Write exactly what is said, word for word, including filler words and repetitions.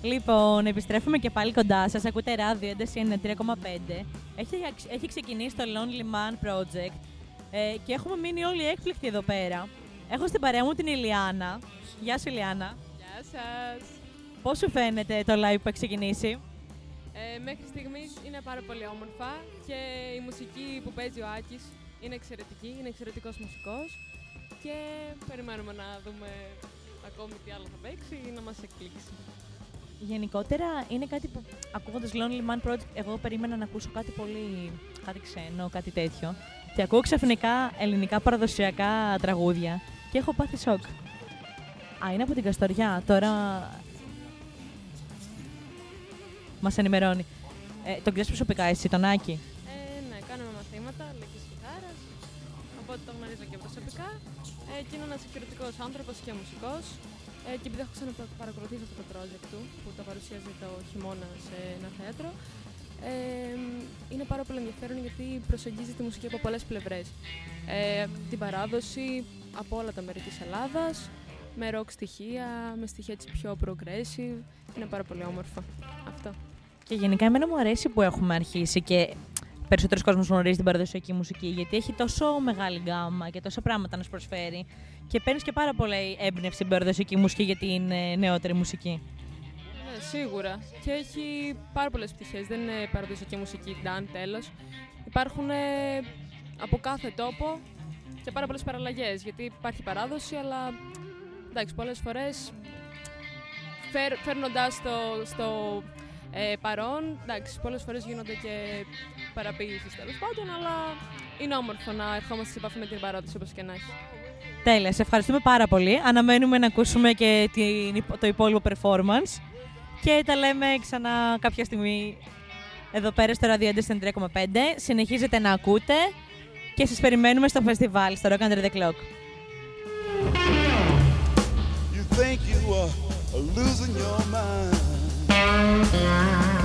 Λοιπόν, επιστρέφουμε και πάλι κοντά σας. Ακούτε ράδιο ένταση ενενήντα τρία κόμμα πέντε. Έχει, έχει ξεκινήσει το Lonely Man Project ε, και έχουμε μείνει όλοι έκπληκτοι εδώ πέρα. Έχω στην παρέα μου την Ηλιάνα. Γεια σου, Ηλιάνα. Γεια σας. Πώς σου φαίνεται το live που έχει ξεκινήσει? Ε, μέχρι στιγμής είναι πάρα πολύ όμορφα και η μουσική που παίζει ο Άκης είναι εξαιρετική, είναι εξαιρετικός μουσικός και περιμένουμε να δούμε ακόμη τι άλλο θα παίξει ή να μας εκπλήξει. Γενικότερα είναι κάτι που, ακούγοντας Lonely Man Project, εγώ περίμενα να ακούσω κάτι πολύ, κάτι ξένο, κάτι τέτοιο. Και ακούω ξαφνικά ελληνικά παραδοσιακά τραγούδια και έχω πάθει σοκ. Α, είναι από την Καστοριά. Τώρα μας ενημερώνει. Ε, τον ξέρεις προσωπικά εσύ, τον Άκη? Ε, ναι, κάνουμε μαθήματα λαϊκής κιθάρας, οπότε το γνωρίζω και προσωπικά. Ε, και είναι ένας εξαιρετικός άνθρωπος και μουσικός. Ε, και επειδή έχω ξαναπαρακολουθήσει αυτό το project του, που το παρουσιάζει το χειμώνα σε ένα θέατρο, ε, είναι πάρα πολύ ενδιαφέρον γιατί προσεγγίζει τη μουσική από πολλές πλευρές. Ε, την παράδοση από όλα τα μέρη της Ελλάδας, με rock στοιχεία, με στοιχεία έτσι πιο progressive. Είναι πάρα πολύ όμορφα αυτό. Και γενικά εμένα μου αρέσει που έχουμε αρχίσει και περισσότερος κόσμος γνωρίζει την παραδοσιακή μουσική, γιατί έχει τόσο μεγάλη γκάμα και τόσα πράγματα να σου προσφέρει και παίρνεις και πάρα πολύ έμπνευση στην παραδοσιακή μουσική για την νεότερη μουσική. Ναι, σίγουρα. Και έχει πάρα πολλές πτυχές. Δεν είναι παραδοσιακή μουσική, done, τέλος. Υπάρχουν ε, από κάθε τόπο και πάρα πολλές παραλλαγές, γιατί υπάρχει παράδοση, αλλά εντάξει, πολλές φορές φέρ, φέρνοντας το στο ε, παρόν, εντάξει, πολλές φορές γίνονται και παραποίησεις τέλος πάντων, αλλά είναι όμορφο να ερχόμαστε σε επαφή με την παράδοση όπως και να έχει. Τέλεια, σε ευχαριστούμε πάρα πολύ. Αναμένουμε να ακούσουμε και την, το υπόλοιπο performance και τα λέμε ξανά κάποια στιγμή εδώ πέρα στο ράδιο ένταση ενενήντα τρία κόμμα πέντε. Συνεχίζετε να ακούτε και σας περιμένουμε στο φεστιβάλ, στο Rock Under the Clock. You think you are losing your mind.